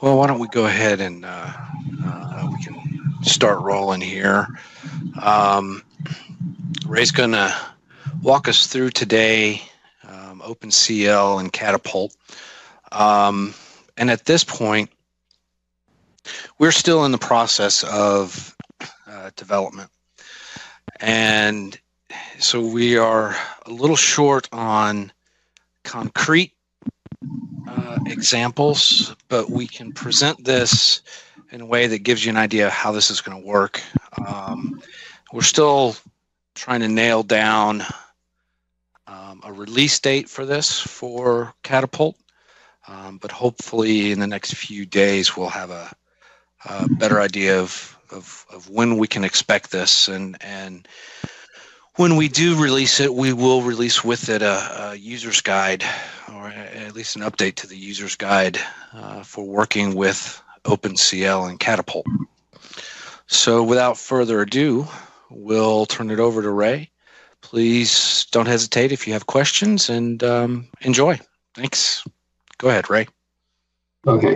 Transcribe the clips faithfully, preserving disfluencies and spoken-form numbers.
Well, why don't we go ahead and uh, uh, we can start rolling here. Um, Ray's going to walk us through today um, OpenCL and Catapult. Um, and at this point, we're still in the process of uh, development. And so we are a little short on concrete uh, examples, but we can present this in a way that gives you an idea of how this is going to work. Um, we're still trying to nail down um, a release date for this for Catapult, um, but hopefully in the next few days we'll have a, a better idea of, of, of when we can expect this, and and when we do release it, we will release with it a, a user's guide, or at least an update to the user's guide uh, for working with OpenCL and Catapult. So without further ado, we'll turn it over to Ray. Please don't hesitate if you have questions, and um, enjoy. Thanks. Go ahead, Ray. Okay.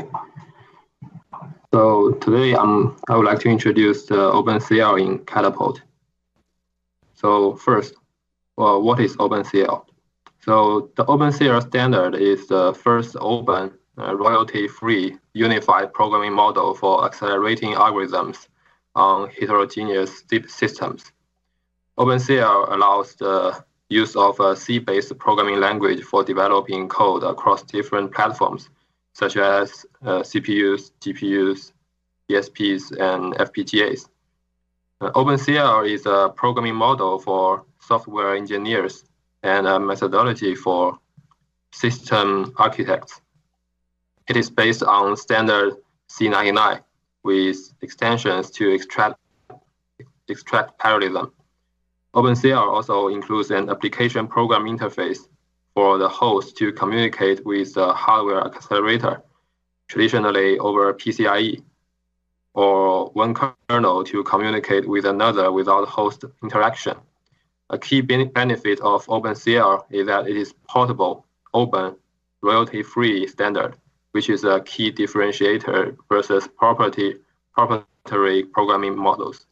So today um, I would like to introduce the OpenCL in Catapult. So first, well, what is OpenCL? So the OpenCL standard is the first open, uh, royalty-free, unified programming model for accelerating algorithms on heterogeneous systems. OpenCL allows the use of a C-based programming language for developing code across different platforms, such as uh, C P Us, G P Us, D S Ps, and F P G As. Uh, OpenCL is a programming model for software engineers and a methodology for system architects. It is based on standard C ninety-nine with extensions to extract, extract parallelism. OpenCL also includes an application program interface for the host to communicate with the hardware accelerator, traditionally over P C I E, or one kernel to communicate with another without host interaction. A key benefit of OpenCL is that it is portable, open, royalty-free standard, which is a key differentiator versus proprietary, proprietary programming models.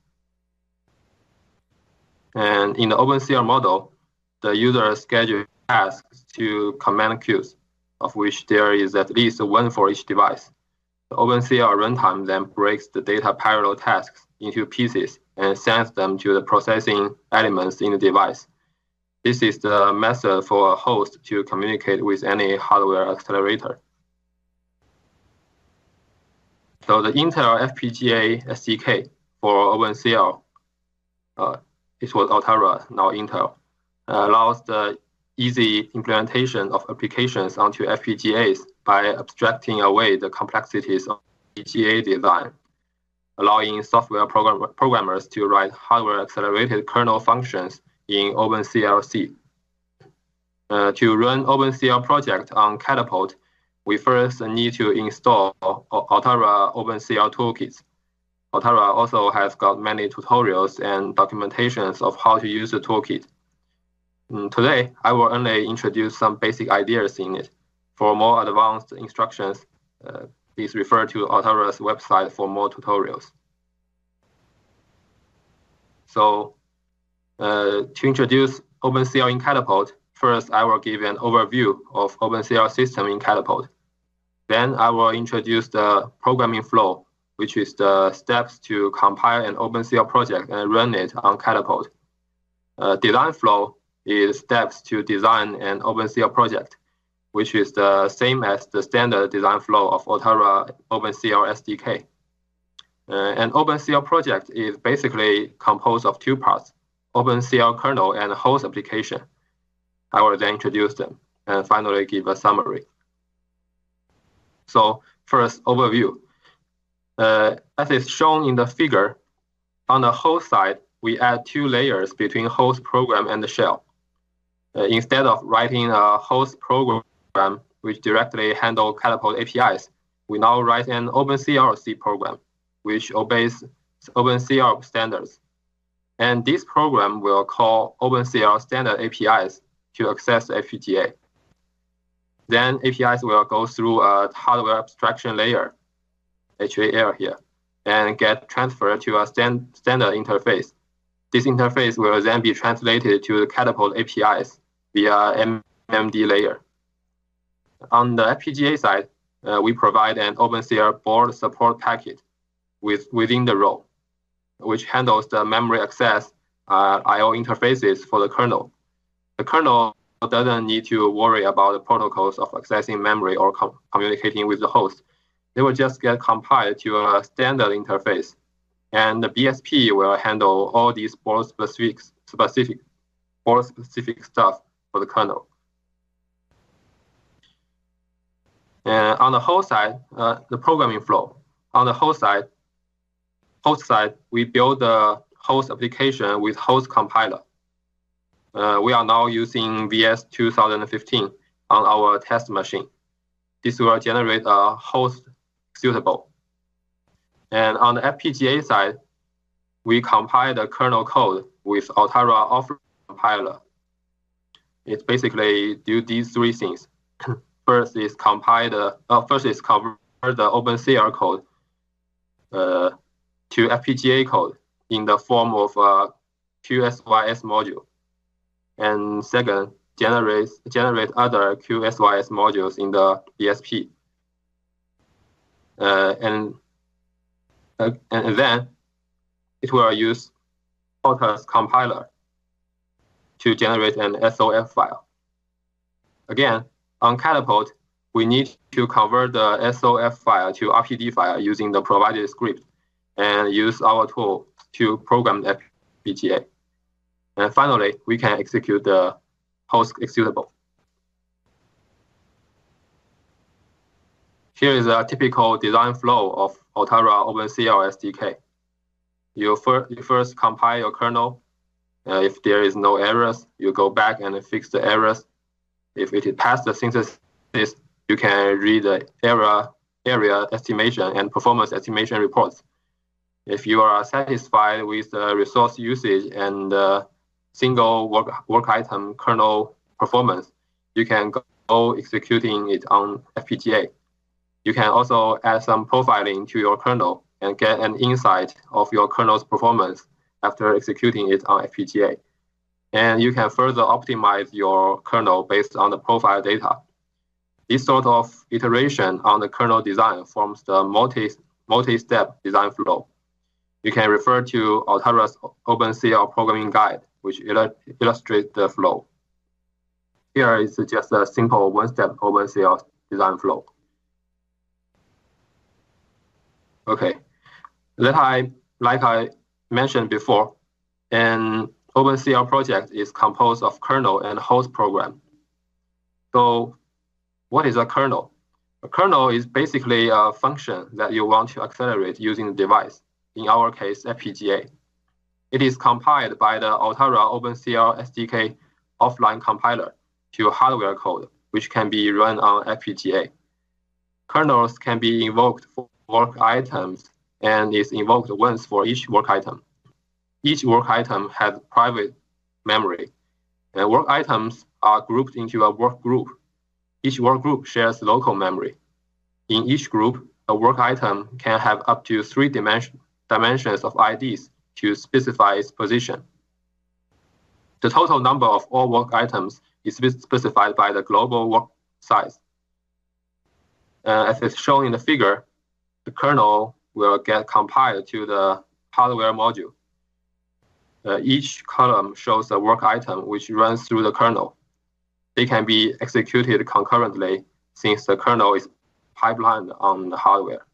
And in the OpenCL model, the user schedules tasks to command queues, of which there is at least one for each device. The OpenCL runtime then breaks the data parallel tasks into pieces and sends them to the processing elements in the device. This is the method for a host to communicate with any hardware accelerator. So the Intel F P G A S D K for OpenCL, uh, it was Altera, now Intel, uh, allows the easy implementation of applications onto F P G As by abstracting away the complexities of F P G A design, allowing software program programmers to write hardware-accelerated kernel functions in OpenCL-C. Uh, to run OpenCL project on Catapult, we first need to install Altera OpenCL toolkits. Altera also has got many tutorials and documentations of how to use the toolkit. Today, I will only introduce some basic ideas in it. For more advanced instructions, uh, please refer to Altera's website for more tutorials. So, uh, to introduce OpenCL in Catapult, first I will give an overview of OpenCL system in Catapult. Then I will introduce the programming flow, which is the steps to compile an OpenCL project and run it on Catapult. Uh, design flow is steps to design an OpenCL project, which is the same as the standard design flow of Altera OpenCL S D K. Uh, an OpenCL project is basically composed of two parts, OpenCL kernel and host application. I will then introduce them and finally give a summary. So first, overview. Uh, as is shown in the figure, on the host side, we add two layers between host program and the shell. Uh, instead of writing a host program which directly handles Catapult A P Is, we now write an OpenCL C program, which obeys OpenCL standards. And this program will call OpenCL standard A P Is to access the F P G A. Then A P Is will go through a hardware abstraction layer H A L here, and get transferred to a stand, standard interface. This interface will then be translated to the Catapult A P Is via M M D layer. On the F P G A side, uh, we provide an OpenCL board support packet with, within the role, which handles the memory access uh, I O interfaces for the kernel. The kernel doesn't need to worry about the protocols of accessing memory or com communicating with the host. They will just get compiled to a standard interface, and the B S P will handle all these board specific, specific, board specific stuff for the kernel. And on the host side, uh, the programming flow. On the host side, host side, we build the host application with host compiler. Uh, we are now using V S two thousand fifteen on our test machine. This will generate a host executable. And on the F P G A side, we compile the kernel code with Altera offline compiler. It basically do these three things. First is compile the uh, first is convert the OpenCL code uh, to F P G A code in the form of a Q S Y S module. And second, generate generate other Q S Y S modules in the B S P. Uh, and, uh, and then it will use Altera's compiler to generate an S O F file. Again, on Catapult, we need to convert the S O F file to R P D file using the provided script and use our tool to program the F P G A. And finally, we can execute the host executable. Here is a typical design flow of Altera OpenCL S D K. You, fir you first compile your kernel. Uh, if there is no errors, you go back and fix the errors. If it passed the synthesis, you can read the error area estimation and performance estimation reports. If you are satisfied with the resource usage and the single work, work item kernel performance, you can go executing it on F P G A. You can also add some profiling to your kernel and get an insight of your kernel's performance after executing it on F P G A. And you can further optimize your kernel based on the profile data. This sort of iteration on the kernel design forms the multi, multi-step design flow. You can refer to Altera's OpenCL programming guide, which illustrates the flow. Here is just a simple one-step OpenCL design flow. Okay, that I, like I mentioned before, an OpenCL project is composed of kernel and host program. So what is a kernel? A kernel is basically a function that you want to accelerate using the device, in our case, F P G A. It is compiled by the Altera OpenCL S D K offline compiler to hardware code, which can be run on F P G A. Kernels can be invoked for work items and is invoked once for each work item. Each work item has private memory, and work items are grouped into a work group. Each work group shares local memory. In each group, a work item can have up to three dimension, dimensions of I Ds to specify its position. The total number of all work items is specified by the global work size. Uh, as is shown in the figure, the kernel will get compiled to the hardware module. Uh, each column shows a work item which runs through the kernel. They can be executed concurrently since the kernel is pipelined on the hardware.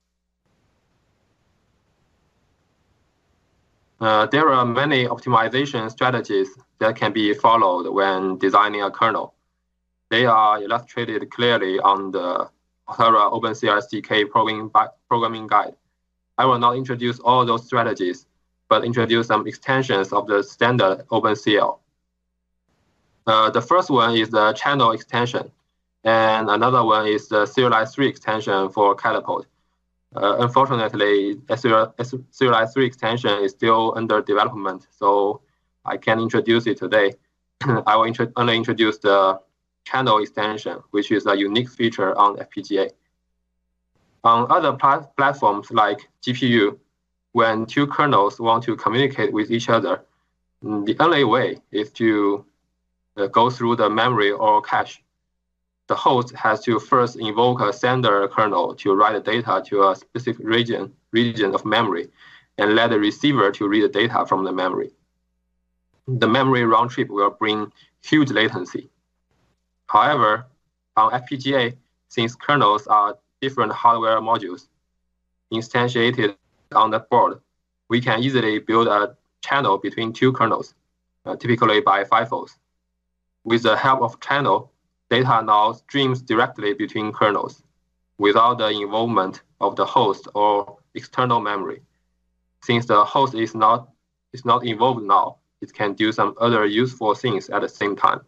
Uh, there are many optimization strategies that can be followed when designing a kernel. They are illustrated clearly on the Altera OpenCL S D K programming guide. I will not introduce all those strategies, but introduce some extensions of the standard OpenCL. Uh, the first one is the channel extension, and another one is the Serialize three extension for Catapult. Uh, unfortunately, Serialize three extension is still under development, so I can't introduce it today. I will intro only introduce the channel extension, which is a unique feature on F P G A. On other plat platforms like G P U, when two kernels want to communicate with each other, the only way is to uh, go through the memory or cache. The host has to first invoke a sender kernel to write the data to a specific region, region of memory, and let the receiver to read the data from the memory. The memory round trip will bring huge latency. However, on F P G A, since kernels are different hardware modules instantiated on the board, we can easily build a channel between two kernels, uh, typically by FIFOs. With the help of channel, data now streams directly between kernels without the involvement of the host or external memory. Since the host is not, is not involved now, it can do some other useful things at the same time.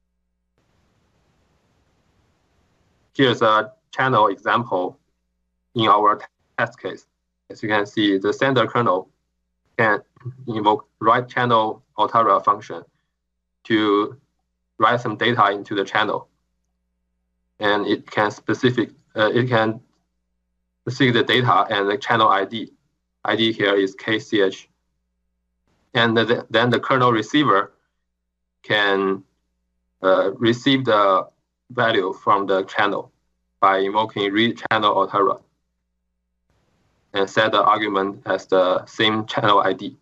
Here's a channel example in our test case. As you can see, the sender kernel can invoke write channel Altera function to write some data into the channel, and it can specific uh, it can see the data and the channel I D. I D here is K C H, and the, then the kernel receiver can uh, receive the value from the channel by invoking read channel Altera and set the argument as the same channel I D.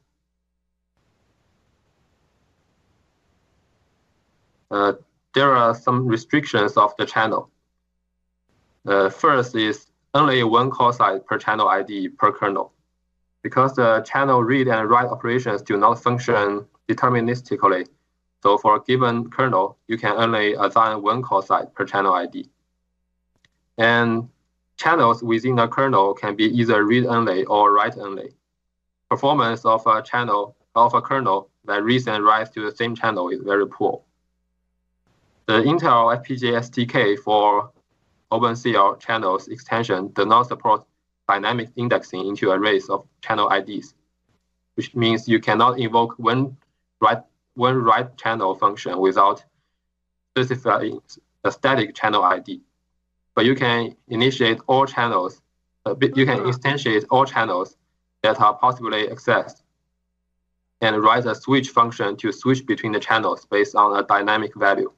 Uh, there are some restrictions of the channel. Uh, first is only one call size per channel I D per kernel. Because the channel read and write operations do not function deterministically, so for a given kernel, you can only assign one call size per channel I D. And channels within a kernel can be either read-only or write-only. Performance of a channel of a kernel that reads and writes to the same channel is very poor. The Intel F P G A S D K for OpenCL channels extension does not support dynamic indexing into arrays of channel I Ds, which means you cannot invoke one write one write channel function without specifying a static channel I D. But you can initiate all channels, uh, you can instantiate all channels that are possibly accessed and write a switch function to switch between the channels based on a dynamic value.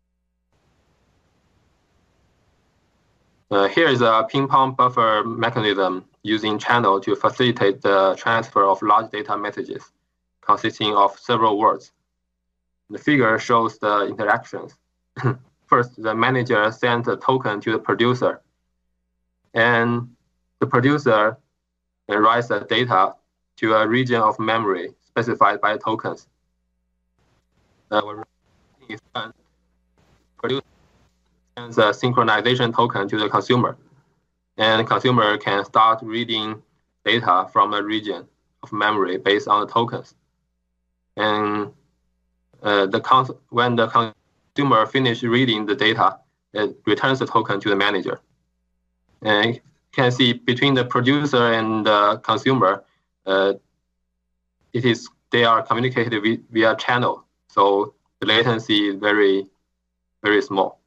Uh, here is a ping pong buffer mechanism using channel to facilitate the transfer of large data messages consisting of several words. The figure shows the interactions. First, the manager sends a token to the producer, and the producer writes the data to a region of memory specified by tokens. Uh, when is done, producer sends a synchronization token to the consumer, and the consumer can start reading data from a region of memory based on the tokens. And uh, the cons when the consumer finishes reading the data, it returns the token to the manager. And you can see between the producer and the consumer, uh, it is they are communicated via, via channel, so the latency is very, very small.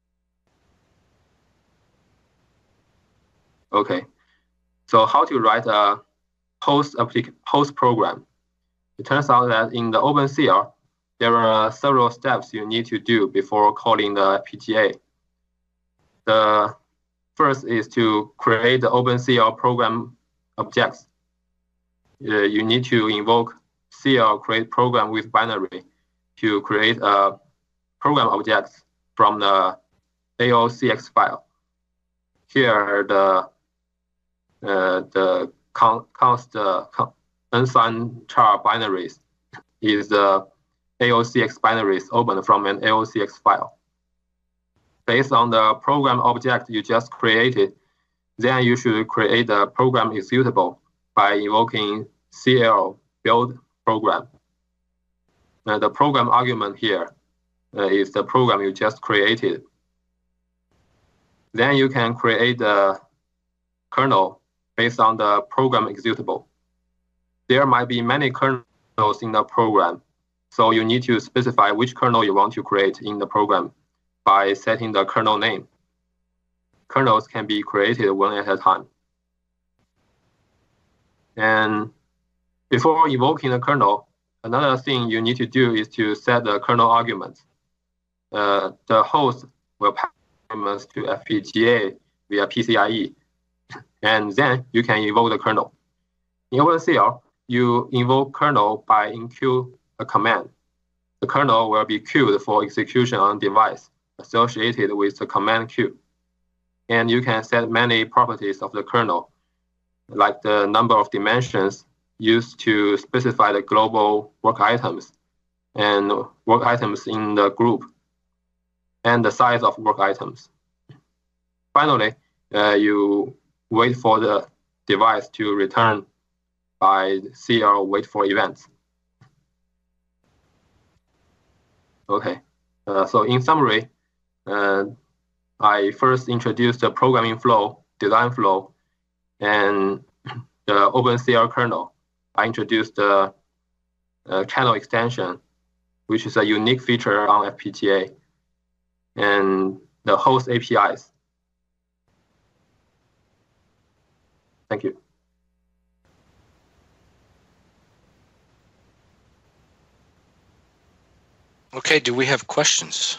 Okay, so how to write a host applic host program? It turns out that in the OpenCL, there are several steps you need to do before calling the F P G A. The first is to create the OpenCL program objects. Uh, you need to invoke C L create program with binary to create a program object from the A O C X file. Here, the uh, the con const uh, con unsigned char binaries is the A O C X binaries opened from an A O C X file. Based on the program object you just created, then you should create the program executable by invoking C L build program. Uh, the program argument here uh, is the program you just created. Then you can create the kernel based on the program executable. There might be many kernels in the program, so you need to specify which kernel you want to create in the program by setting the kernel name. kernels can be created one at a time. And before invoking the kernel, another thing you need to do is to set the kernel arguments. Uh, the host will pass arguments to F P G A via P C I E, and then you can invoke the kernel. In OpenCL, you invoke kernel by enqueue a command. The kernel will be queued for execution on device associated with the command queue. And you can set many properties of the kernel, like the number of dimensions used to specify the global work items and work items in the group, and the size of work items. Finally, uh, you wait for the device to return by C L wait for events. Okay, uh, so in summary, uh, I first introduced the programming flow, design flow, and the OpenCL kernel. I introduced the uh, channel extension, which is a unique feature on F P G A, and the host A P Is. Thank you. Okay, do we have questions?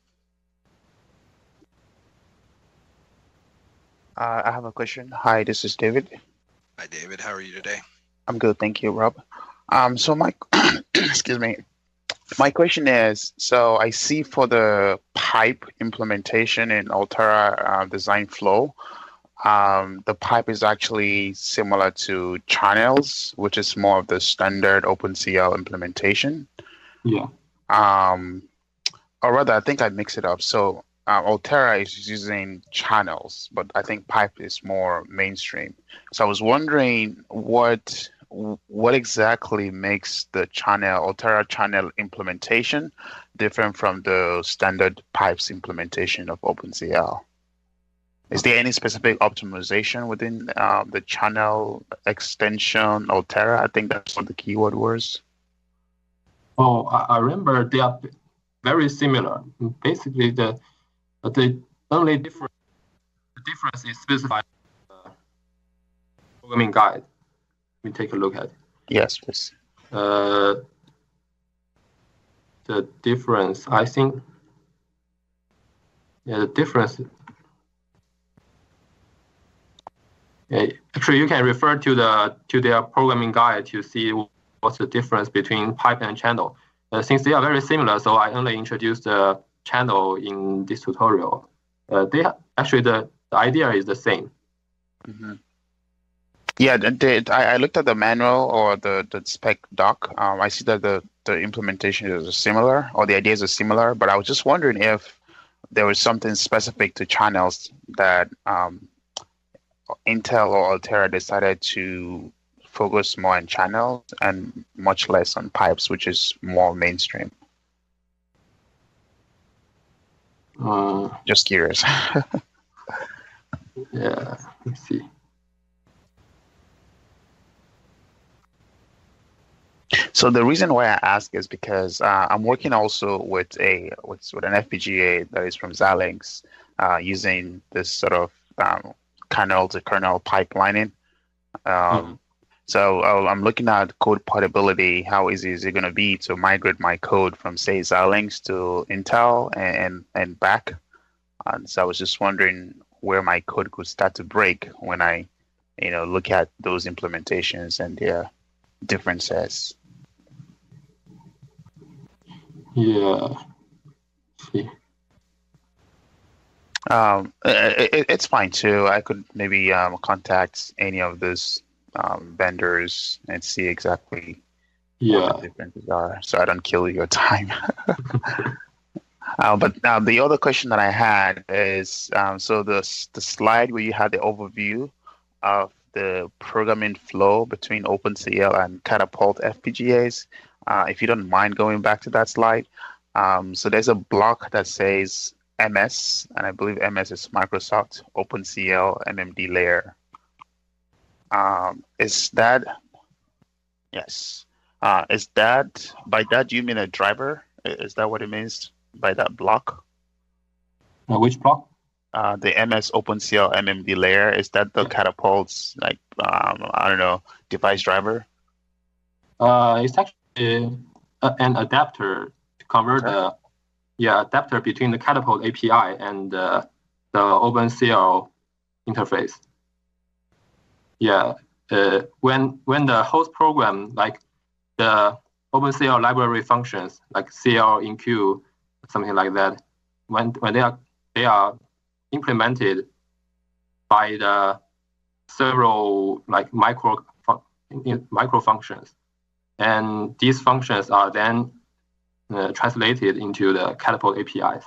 Uh, I have a question. Hi, this is David. Hi, David. How are you today? I'm good, thank you, Rob. Um, so my excuse me, my question is: so I see for the pipe implementation in Altera uh, design flow, um, the pipe is actually similar to channels, which is more of the standard OpenCL implementation. Yeah. Um, or rather, I think I mix it up. So uh, Altera is using channels, but I think pipe is more mainstream. So I was wondering what what exactly makes the channel Altera channel implementation different from the standard pipes implementation of OpenCL. Is there any specific optimization within uh, the channel extension Altera? I think that's what the keyword was. Oh, I, I remember they are very similar. Basically, the the only difference the difference is specified in the programming guide. Let me take a look at it. Yes, please. Uh, the difference, I think, yeah, the difference. Yeah, actually, you can refer to the to their programming guide to see what's the difference between pipe and channel. Uh, since they are very similar, so I only introduced the channel in this tutorial. Uh, they actually the, the idea is the same. Mm-hmm. Yeah, the, the, I, I looked at the manual or the, the spec doc. Um, I see that the, the implementation is similar, or the ideas are similar, but I was just wondering if there was something specific to channels that um, Intel or Altera decided to focus more on channels and much less on pipes, which is more mainstream. Uh, Just curious. yeah, let's see. So the reason why I ask is because uh, I'm working also with a with, with an F P G A that is from Xilinx, uh, using this sort of um, kernel to kernel pipelining. Um, mm. So uh, I'm looking at code portability. How easy is it going to be to migrate my code from, say, Xilinx to Intel and, and and back? And so I was just wondering where my code could start to break when I, you know, look at those implementations and their differences. Yeah. See. Um, it, it's fine too. I could maybe um, contact any of those um, vendors and see exactly yeah. what the differences are, so I don't kill your time. uh, but uh, the other question that I had is, um, so the the slide where you had the overview of the programming flow between OpenCL and Catapult F P G As. Uh, if you don't mind going back to that slide, um, so there's a block that says M S, and I believe M S is Microsoft OpenCL M M D layer. Um, is that, yes, uh, is that, by that do you mean a driver? Is that what it means by that block? Uh, which block? uh, the M S OpenCL M M D layer, is that the Catapult's like um, I don't know device driver? Uh, it's actually a, an adapter to convert Okay. the yeah adapter between the Catapult A P I and uh, the OpenCL interface. Yeah, uh, when when the host program like the OpenCL library functions like C L enqueue, something like that, when when they are they are implemented by the several like micro micro functions, and these functions are then uh, translated into the Catapult A P Is.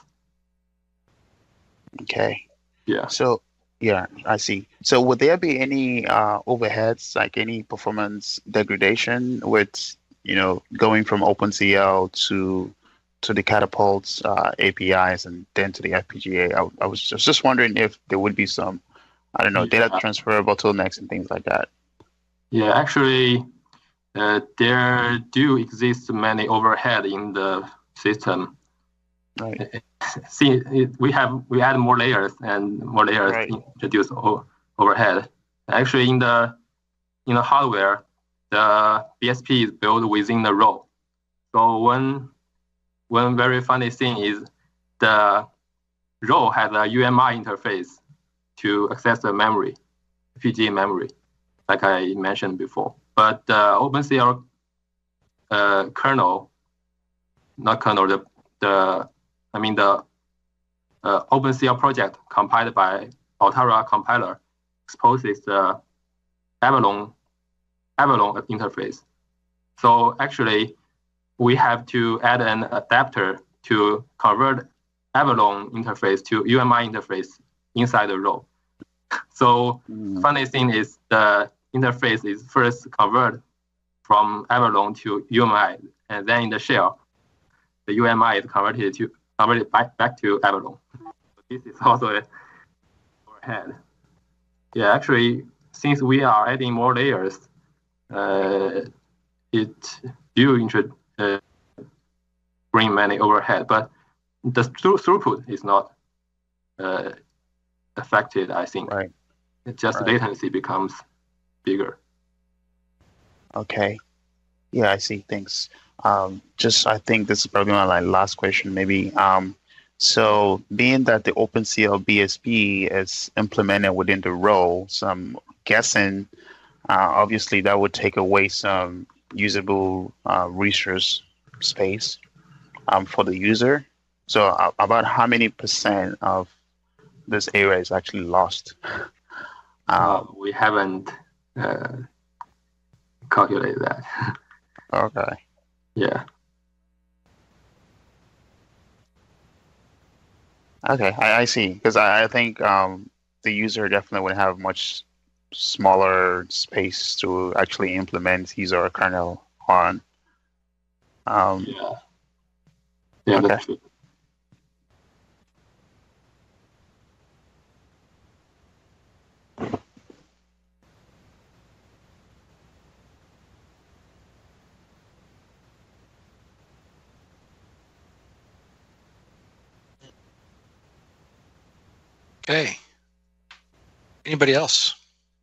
Okay. Yeah. So yeah, I see. So would there be any uh, overheads, like any performance degradation with, you know, going from OpenCL to to the Catapult's uh, A P Is and then to the F P G A? I, I was just, just wondering if there would be some, I don't know, data Yeah. transfer bottlenecks and things like that. Yeah, actually, uh, there do exist many overhead in the system. Right. See, it, we have we add more layers and more layers Right. introduce o- overhead. Actually, in the in the hardware, the B S P is built within the row. So one one very funny thing is the row has a U M I interface to access the memory, F P G A memory, like I mentioned before. But the OpenCL uh, kernel, not kernel, the the I mean the uh, OpenCL project compiled by Altera compiler exposes the Avalon Avalon interface. So actually, we have to add an adapter to convert Avalon interface to U M I interface inside the row. So Mm. funny thing is the interface is first converted from Avalon to U M I, and then in the shell, the U M I is converted to converted back, back to Avalon. So this is also a overhead. Yeah, actually, since we are adding more layers, uh, it do intro- uh, bring many overhead, but the through- throughput is not uh, affected, I think. Right. It just Right. latency becomes bigger. Okay. Yeah, I see. Thanks. Um, just I think this is probably my like, last question, maybe. Um, so being that the OpenCL B S P is implemented within the role, so I'm guessing uh, obviously that would take away some usable uh, resource space um, for the user. So uh, about how many percent of this area is actually lost? Uh, Um, we haven't uh, calculated that. okay. Yeah. Okay, I, I see. Because I, I think um, the user definitely would have much smaller space to actually implement his or her kernel on. Um, Yeah. Yeah, Okay. that's true. Okay. Anybody else?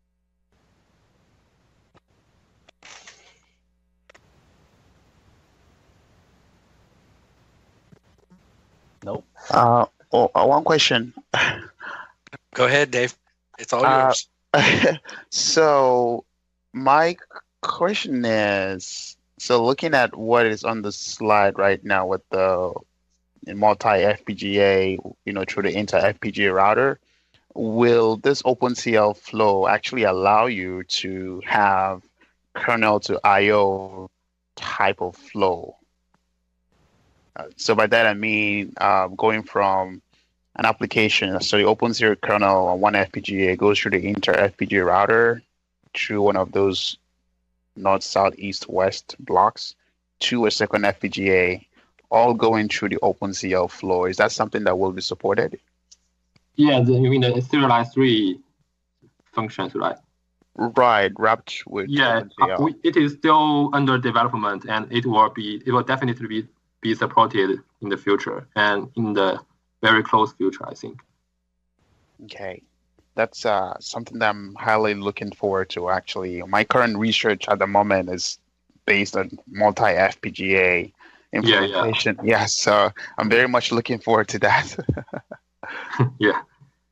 Nope. uh, oh, uh, one question. Go ahead, Dave. It's all Uh, yours. So my question is, so looking at what is on the slide right now with the multi-F P G A, you know, through the inter-F P G A router, will this OpenCL flow actually allow you to have kernel to I O type of flow? Uh, so by that I mean uh, going from an application, so the OpenCL kernel on one F P G A goes through the inter-F P G A router through one of those north, south, east, west blocks to a second F P G A, all going through the OpenCL flow. Is that something that will be supported? Yeah, the, you mean the serialized three functions, right? Right, wrapped with Yeah, uh, OpenCL. we, it is still under development, and it will be it will definitely be be supported in the future and in the very close future, I think. Okay. That's uh, something that I'm highly looking forward to, actually. My current research at the moment is based on multi-F P G A implementation. Yeah, yeah. yeah, so I'm very much looking forward to that. Yeah.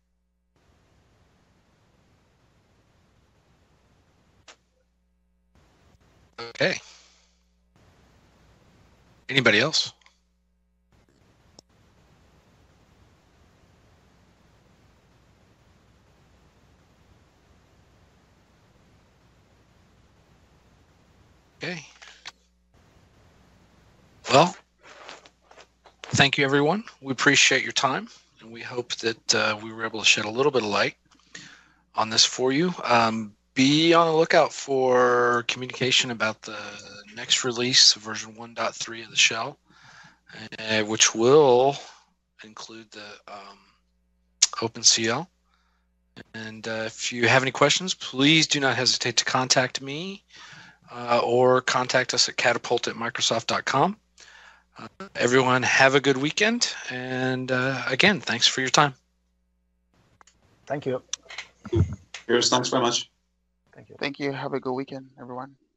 Okay. Anybody else? Okay. Well, thank you, everyone. We appreciate your time, and we hope that uh, we were able to shed a little bit of light on this for you. Um, be on the lookout for communication about the next release, version one point three of the shell, uh, which will include the um, OpenCL. And uh, if you have any questions, please do not hesitate to contact me uh, or contact us at catapult at microsoft dot com. Uh, everyone, have a good weekend. And uh, again, thanks for your time. Thank you. Cheers. Thanks very much. Thank you. Thank you. Have a good weekend, everyone.